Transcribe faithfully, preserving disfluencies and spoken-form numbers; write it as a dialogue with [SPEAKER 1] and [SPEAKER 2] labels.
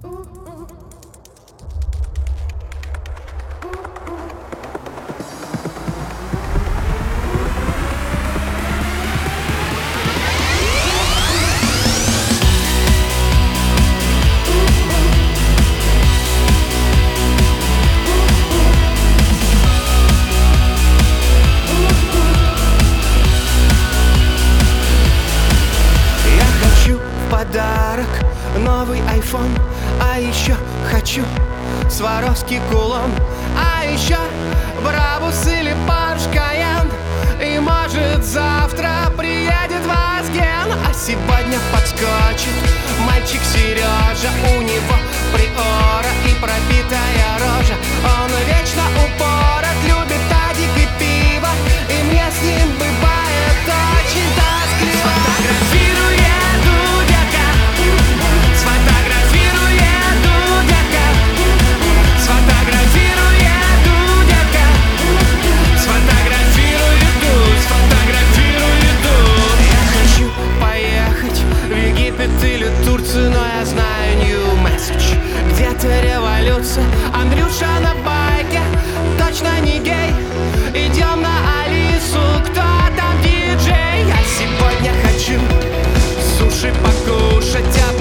[SPEAKER 1] Подарок, новый айфон, а еще хочу Сваровский кулон, а еще Брабус или Порш Кайен. И может завтра приедет Вазген, а сегодня подскочит мальчик Сережа. У него приора и пропитая рожа. Он вечно упорот, любит тазик и пиво, и мне с ним бывает очень тоскливо. Или Турцию, но я знаю Нью-Месседж. Где-то революция, Андрюша на байке, точно не гей. Идем на Алису, кто там диджей? Я сегодня хочу суши покушать, а